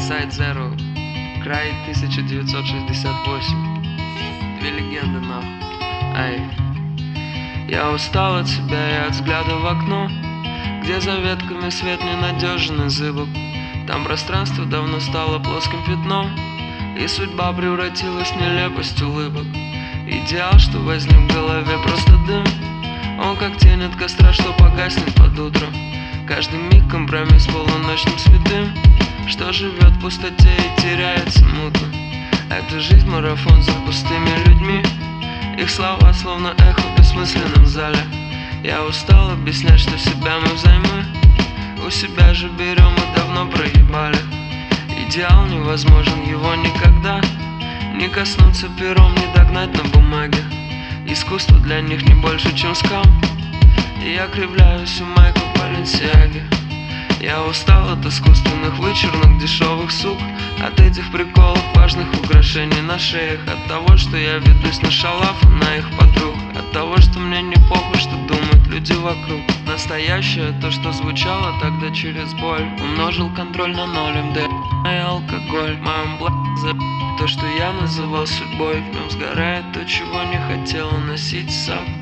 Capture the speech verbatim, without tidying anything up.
Сайт Zero, край тысяча девятьсот шестьдесят восемь. Две легенды нахуй. Ай. Я устал от себя и от взгляда в окно, где за ветками свет ненадежен и зыбок. Там пространство давно стало плоским пятном, и судьба превратилась в нелепость улыбок. Идеал, что возник в голове, просто дым. Он как тень от костра, что погаснет под утро. Каждый миг компромисс с полуночным святым, что живет в пустоте и теряется мутно. Эта жизнь марафон за пустыми людьми, их слова словно эхо в бессмысленном зале. Я устал объяснять, что себя мы взаймы у себя же берем и давно проебали. Идеал невозможен, его никогда не коснуться пером, не догнать на бумаге. Искусство для них не больше, чем скам, и я кривляюсь у Майкла Баленсиаги. Я устал от искусственных вычурных дешевых сук, от этих приколов важных украшений на шеях, от того, что я ведусь на шалав и на их подруг, от того, что мне не похуй, что думают люди вокруг. Настоящее, то, что звучало тогда через боль, умножил контроль на ноль, МД и алкоголь. Моем бла за то, что я называл судьбой, в нем сгорает то, чего не хотел уносить с собой.